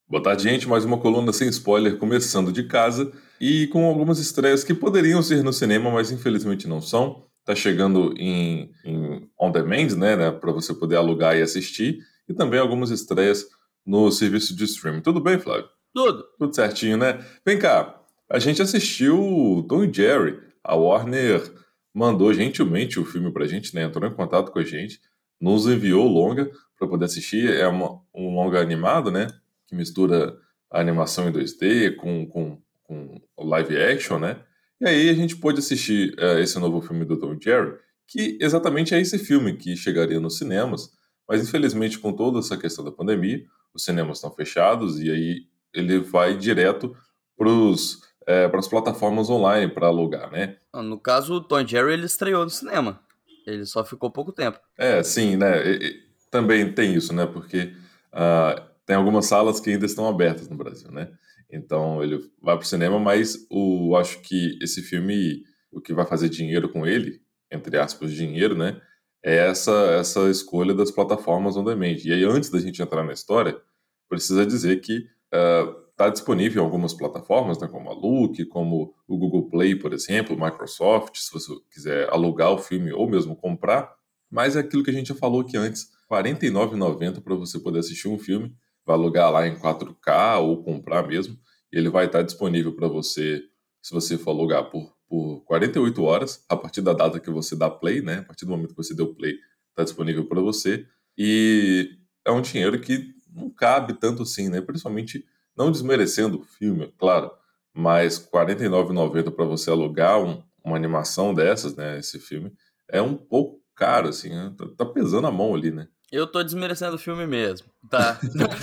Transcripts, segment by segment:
Boa tarde, gente. Mais uma coluna sem spoiler começando de casa e com algumas estreias que poderiam ser no cinema, mas infelizmente não são. Tá chegando em on demand, né, para você poder alugar e assistir, e também algumas estreias no serviço de streaming. Tudo bem, Flávio? Tudo. Tudo certinho, né? Vem cá, a gente assistiu Tom e Jerry. A Warner mandou gentilmente o filme pra gente, né? Entrou em contato com a gente, nos enviou o longa para poder assistir. É um longa animado, né? Que mistura a animação em 2D com o live action, né? E aí a gente pôde assistir esse novo filme do Tom e Jerry, que exatamente é esse filme que chegaria nos cinemas, mas infelizmente com toda essa questão da pandemia, os cinemas estão fechados e aí ele vai direto para as plataformas online para alugar, né? No caso, o Tom e Jerry ele estreou no cinema. Ele só ficou pouco tempo. Sim, né? Também tem isso, né? Porque tem algumas salas que ainda estão abertas no Brasil, né? Então ele vai pro cinema, mas acho que esse filme, o que vai fazer dinheiro com ele, entre aspas, dinheiro, né? É essa escolha das plataformas on demand. E aí, antes da gente entrar na história, precisa dizer que está disponível em algumas plataformas, né, como a Look, como o Google Play, por exemplo, Microsoft, se você quiser alugar o filme ou mesmo comprar. Mas é aquilo que a gente já falou aqui antes, R$ 49,90 para você poder assistir um filme, vai alugar lá em 4K ou comprar mesmo, e ele vai estar disponível para você, se você for alugar por 48 horas, a partir da data que você dá play, né? A partir do momento que você deu play, está disponível para você, e é um dinheiro que não cabe tanto assim, né? Principalmente não desmerecendo o filme, claro, mas R$ 49,90 para você alugar uma animação dessas, né? Esse filme é um pouco caro, assim, né? Tá pesando a mão ali, né? Eu tô desmerecendo o filme mesmo, tá?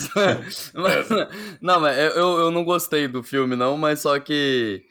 É. Não, mas eu não gostei do filme, não, mas só que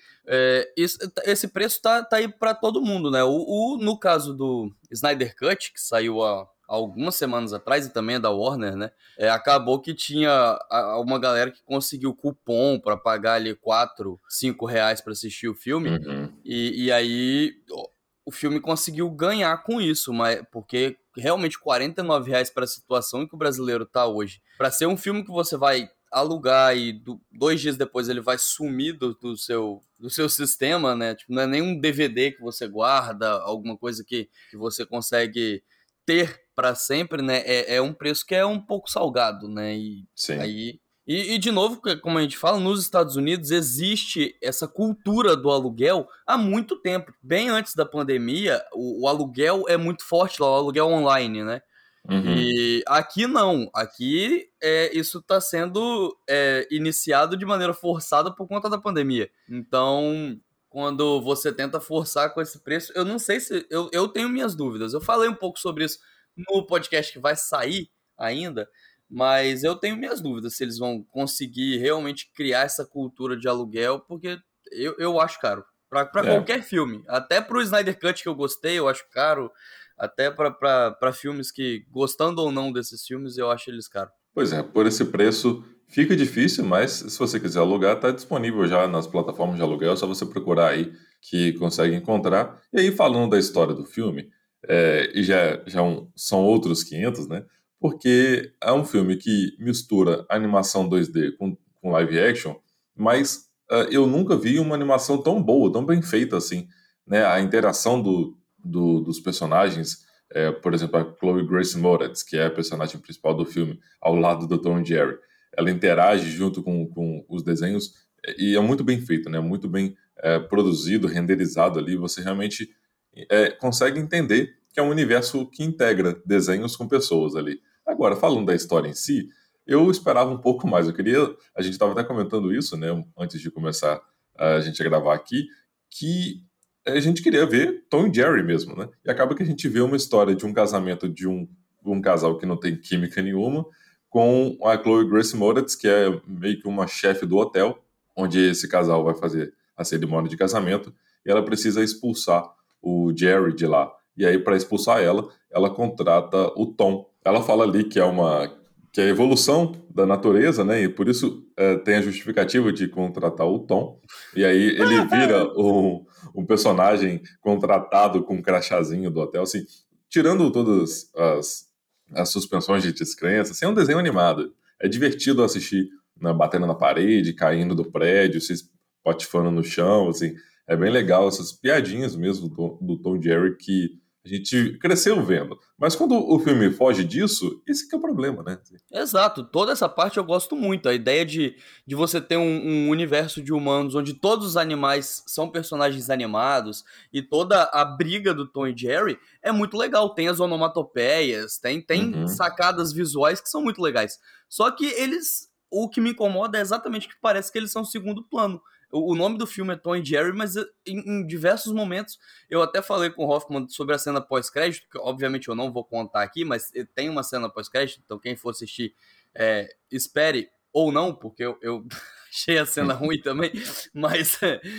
esse preço tá aí pra todo mundo, né? No caso do Snyder Cut, que saiu há algumas semanas atrás, e também é da Warner, né? Acabou que tinha uma galera que conseguiu cupom pra pagar ali 4, 5 reais pra assistir o filme, Uhum. e aí o filme conseguiu ganhar com isso, mas porque realmente R$ 49 para a situação em que o brasileiro tá hoje, para ser um filme que você vai alugar e 2 dias depois ele vai sumir do seu sistema, né? Tipo, não é nem um DVD que você guarda, alguma coisa que você consegue ter para sempre, né? É um preço que é um pouco salgado, né? E Sim. aí de novo, como a gente fala, nos Estados Unidos existe essa cultura do aluguel há muito tempo. Bem antes da pandemia, o aluguel é muito forte lá, o aluguel online, né? Uhum. E aqui não. Aqui isso está sendo iniciado de maneira forçada por conta da pandemia. Então, quando você tenta forçar com esse preço, eu não sei se... Eu tenho minhas dúvidas. Eu falei um pouco sobre isso no podcast que vai sair ainda, mas eu tenho minhas dúvidas se eles vão conseguir realmente criar essa cultura de aluguel, porque eu acho caro. Pra É. qualquer filme. Até pro Snyder Cut que eu gostei, eu acho caro. Até pra filmes que, gostando ou não desses filmes, eu acho eles caros. Pois é, por esse preço fica difícil, mas se você quiser alugar, está disponível já nas plataformas de aluguel, é só você procurar aí que consegue encontrar. E aí, falando da história do filme, e são outros 500, né? Porque é um filme que mistura animação 2D com live action, mas eu nunca vi uma animação tão boa, tão bem feita assim, né? A interação dos personagens, por exemplo, a Chloe Grace Moretz, que é a personagem principal do filme, ao lado do Tom e Jerry. Ela interage junto com os desenhos e é muito bem feito, né? Muito bem produzido, renderizado ali. Você realmente consegue entender que é um universo que integra desenhos com pessoas ali. Agora, falando da história em si, eu esperava um pouco mais. A gente estava até comentando isso, né? Antes de começar a gente a gravar aqui, que a gente queria ver Tom e Jerry mesmo, né? E acaba que a gente vê uma história de um casamento de um casal que não tem química nenhuma, com a Chloe Grace Moretz, que é meio que uma chefe do hotel, onde esse casal vai fazer a cerimônia de casamento, e ela precisa expulsar o Jerry de lá. E aí, para expulsar ela contrata o Tom. Ela fala ali que é a evolução da natureza, né? E por isso tem a justificativa de contratar o Tom. E aí ele vira um personagem contratado com um crachazinho do hotel, assim, tirando todas as suspensões de descrença, assim, é um desenho animado. É divertido assistir né, batendo na parede, caindo do prédio, se espatifando no chão, assim. É bem legal essas piadinhas mesmo do Tom e Jerry que a gente cresceu vendo. Mas quando o filme foge disso, esse que é o problema, né? Exato, toda essa parte eu gosto muito. A ideia de você ter um universo de humanos onde todos os animais são personagens animados e toda a briga do Tom e Jerry é muito legal. Tem as onomatopeias, tem Uhum. sacadas visuais que são muito legais. Só que eles. O que me incomoda é exatamente que parece que eles são segundo plano. O nome do filme é Tom e Jerry, mas em diversos momentos eu até falei com o Hoffman sobre a cena pós-crédito, que obviamente eu não vou contar aqui, mas tem uma cena pós-crédito, então quem for assistir, espere ou não, porque eu achei a cena ruim também, mas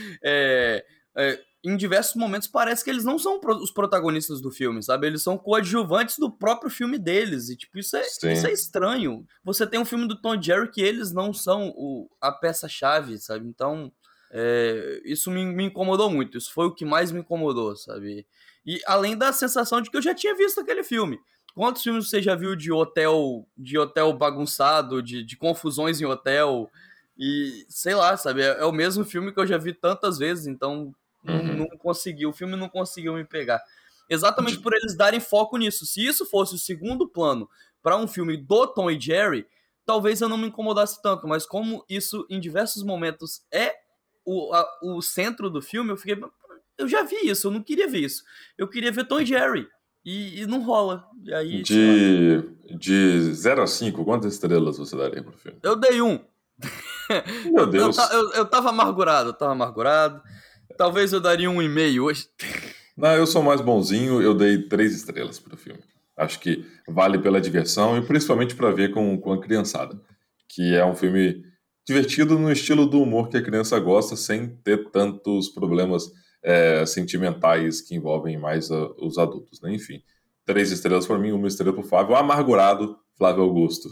em diversos momentos parece que eles não são os protagonistas do filme, sabe? Eles são coadjuvantes do próprio filme deles, e tipo, isso é Sim. estranho. Você tem um filme do Tom e Jerry que eles não são a peça-chave, sabe? Então, isso me incomodou muito. Isso foi o que mais me incomodou, sabe? E além da sensação de que eu já tinha visto aquele filme. Quantos filmes você já viu de hotel bagunçado, de confusões em hotel? E sei lá, sabe? É o mesmo filme que eu já vi tantas vezes, então não Uhum. conseguiu. O filme não conseguiu me pegar. Exatamente De- por eles darem foco nisso. Se isso fosse o segundo plano para um filme do Tom e Jerry, talvez eu não me incomodasse tanto, mas como isso em diversos momentos é o centro do filme, eu fiquei. Eu já vi isso, eu não queria ver isso. Eu queria ver Tom e Jerry. E não rola. E aí, sei lá. de 0 a 5, quantas estrelas você daria pro filme? Eu dei um. Meu Deus. Eu tava amargurado, eu tava amargurado. Talvez eu daria um e meio hoje. Não, eu sou mais bonzinho, eu dei 3 estrelas pro filme. Acho que vale pela diversão e principalmente para ver com a criançada. Que é um filme divertido no estilo do humor que a criança gosta, sem ter tantos problemas sentimentais que envolvem mais os adultos, né? Enfim, 3 estrelas para mim, 1 estrela pro Flávio. Amargurado, Flávio Augusto.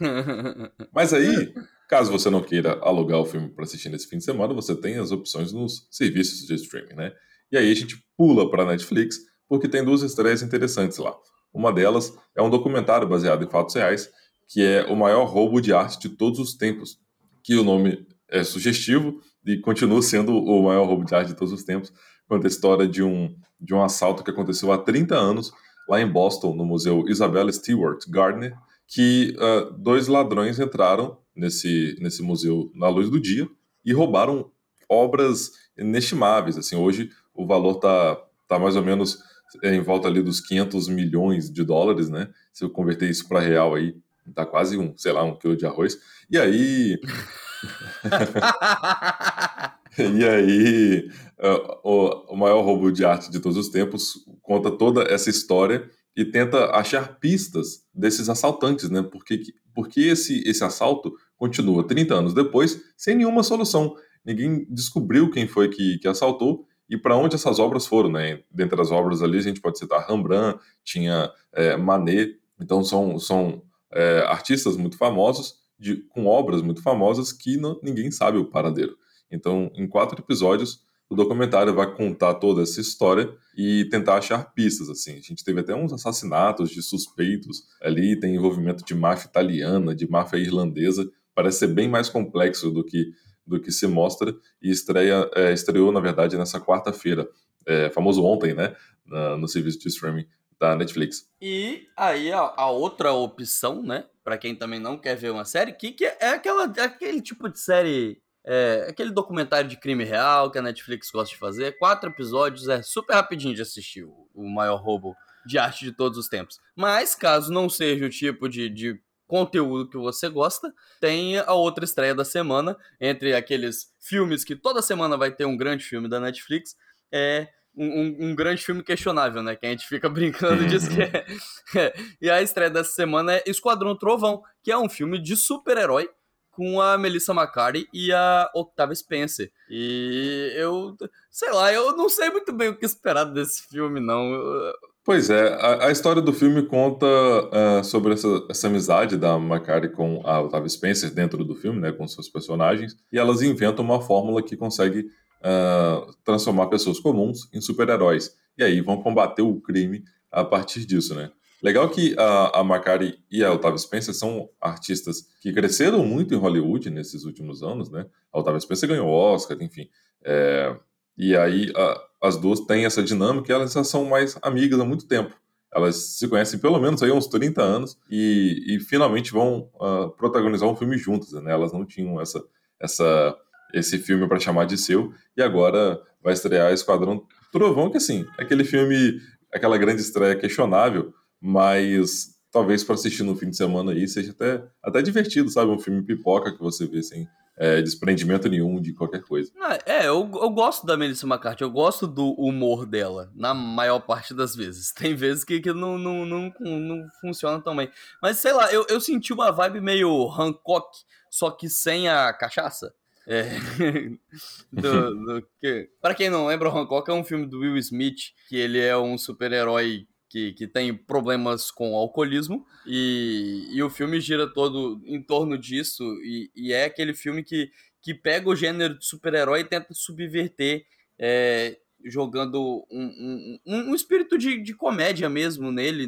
Mas aí, caso você não queira alugar o filme para assistir nesse fim de semana, você tem as opções nos serviços de streaming, né? E aí a gente pula para a Netflix, porque tem 2 estreias interessantes lá. Uma delas é um documentário baseado em fatos reais, que é O Maior Roubo de Arte de Todos os Tempos, que o nome é sugestivo e continua sendo o maior roubo de arte de todos os tempos. Conta a história de um assalto que aconteceu há 30 anos lá em Boston, no Museu Isabella Stewart Gardner, que 2 ladrões entraram nesse museu na luz do dia e roubaram obras inestimáveis. Assim, hoje o valor tá mais ou menos em volta ali dos 500 milhões de dólares, né? Se eu converter isso para real aí, tá quase sei lá, 1 quilo de arroz. E aí, e aí, o maior roubo de arte de todos os tempos conta toda essa história e tenta achar pistas desses assaltantes, né? Porque esse assalto continua 30 anos depois sem nenhuma solução. Ninguém descobriu quem foi que assaltou e para onde essas obras foram, né? Dentre as obras ali a gente pode citar Rembrandt, tinha Manet, então são artistas muito famosos com obras muito famosas que ninguém sabe o paradeiro. Então, em 4 episódios, o documentário vai contar toda essa história e tentar achar pistas, assim. A gente teve até uns assassinatos de suspeitos ali, tem envolvimento de máfia italiana, de máfia irlandesa. Parece ser bem mais complexo do que se mostra e estreou, na verdade, nessa quarta-feira. Famoso ontem, né? No serviço de streaming da Netflix. E aí a outra opção, né, pra quem também não quer ver uma série, que é aquele tipo de série, aquele documentário de crime real que a Netflix gosta de fazer. 4 episódios, é super rapidinho de assistir, o maior roubo de arte de todos os tempos. Mas caso não seja o tipo de conteúdo que você gosta, tem a outra estreia da semana, entre aqueles filmes que toda semana vai ter um grande filme da Netflix, um grande filme questionável, né? Que a gente fica brincando disso que Uhum. é. E a estreia dessa semana é Esquadrão Trovão, que é um filme de super-herói com a Melissa McCarthy e a Octavia Spencer. E sei lá, eu não sei muito bem o que esperar desse filme, não. Pois é, a história do filme conta sobre essa amizade da McCarthy com a Octavia Spencer dentro do filme, né, com seus personagens, e elas inventam uma fórmula que consegue transformar pessoas comuns em super-heróis. E aí vão combater o crime a partir disso, né? Legal que a Macari e a Octavia Spencer são artistas que cresceram muito em Hollywood nesses últimos anos, né? A Octavia Spencer ganhou Oscar, enfim. É, e aí as duas têm essa dinâmica e elas já são mais amigas há muito tempo. Elas se conhecem pelo menos aí há uns 30 anos e finalmente vão protagonizar um filme juntas, né? Elas não tinham esse filme para chamar de seu e agora vai estrear Esquadrão Trovão, que assim, aquele filme, aquela grande estreia questionável, mas talvez para assistir no fim de semana aí seja até divertido, sabe? Um filme pipoca que você vê sem desprendimento nenhum de qualquer coisa. Eu gosto da Melissa McCarthy, eu gosto do humor dela, na maior parte das vezes. Tem vezes que não funciona tão bem. Mas sei lá, eu senti uma vibe meio Hancock, só que sem a cachaça. Pra quem não lembra, o Hancock é um filme do Will Smith, que ele é um super-herói que tem problemas com alcoolismo, e o filme gira todo em torno disso, e é aquele filme que pega o gênero de super-herói e tenta subverter, jogando um espírito de comédia mesmo nele.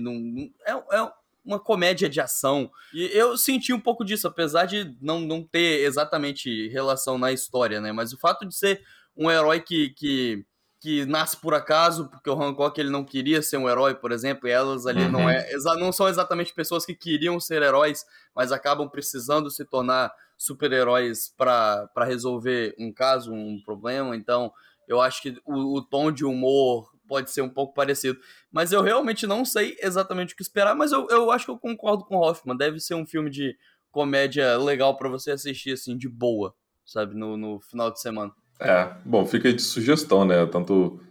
É uma comédia de ação. E eu senti um pouco disso, apesar de não ter exatamente relação na história, né? Mas o fato de ser um herói que nasce por acaso, porque o Hancock ele não queria ser um herói, por exemplo, e elas ali não são exatamente pessoas que queriam ser heróis, mas acabam precisando se tornar super-heróis para resolver um caso, um problema. Então, eu acho que o tom de humor pode ser um pouco parecido. Mas eu realmente não sei exatamente o que esperar, mas eu acho que eu concordo com o Hoffman. Deve ser um filme de comédia legal para você assistir, assim, de boa, sabe, no final de semana. Bom, fica aí de sugestão, né? Tanto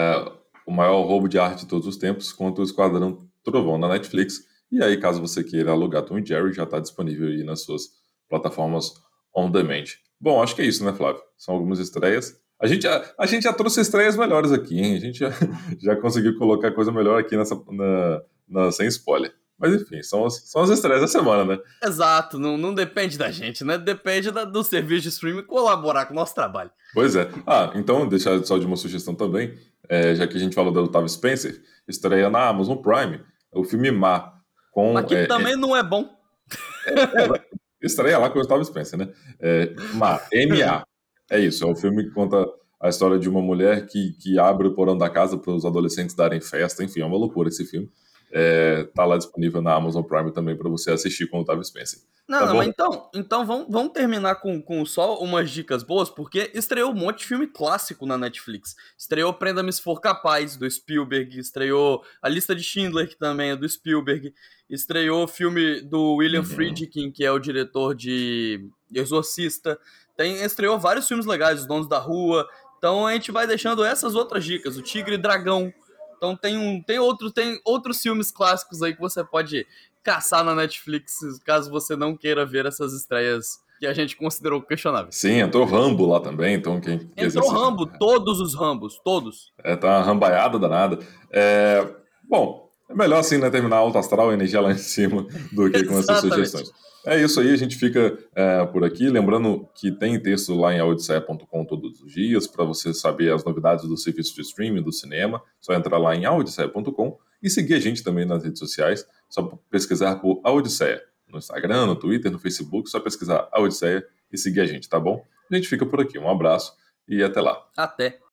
o maior roubo de arte de todos os tempos, quanto o Esquadrão Trovão na Netflix. E aí, caso você queira alugar Tom e Jerry, já está disponível aí nas suas plataformas on demand. Bom, acho que é isso, né, Flávio? São algumas estreias. A gente já trouxe estreias melhores aqui, hein? A gente já conseguiu colocar coisa melhor aqui sem spoiler. Mas enfim, são as estreias da semana, né? Exato, não depende da gente, né? Depende do serviço de streaming colaborar com o nosso trabalho. Pois é. Então, deixar só de uma sugestão também, já que a gente falou da Octavia Spencer, estreia na Amazon Prime o filme Ma. Mas que também não é bom. Estreia lá com o Octavia Spencer, né? Ma, M-A. É isso, é o filme que conta a história de uma mulher que abre o porão da casa para os adolescentes darem festa, enfim, é uma loucura esse filme. Tá lá disponível na Amazon Prime também para você assistir com o Octavia Spencer. Tá bom? Mas então vamos terminar com só umas dicas boas, porque estreou um monte de filme clássico na Netflix. Estreou Prenda-me Se For Capaz, do Spielberg, estreou A Lista de Schindler, que também é do Spielberg, estreou o filme do William Friedkin, que é o diretor de Exorcista, estreou vários filmes legais, Os Donos da Rua. Então a gente vai deixando essas outras dicas, O Tigre e Dragão. Então tem outros filmes clássicos aí que você pode caçar na Netflix, caso você não queira ver essas estreias que a gente considerou questionáveis. Sim, entrou Rambo lá também, então quem entrou Rambo, todos os Rambos, todos. Tá uma rambaiada danada. Bom, é melhor assim, né, terminar alto astral, energia lá em cima, do que com essas sugestões. É isso aí, a gente fica por aqui. Lembrando que tem texto lá em audisseia.com todos os dias, para você saber as novidades do serviço de streaming, do cinema. Só entrar lá em audisseia.com e seguir a gente também nas redes sociais. Só pesquisar por Audisseia. No Instagram, no Twitter, no Facebook, só pesquisar Audisseia e seguir a gente, tá bom? A gente fica por aqui. Um abraço e até lá. Até.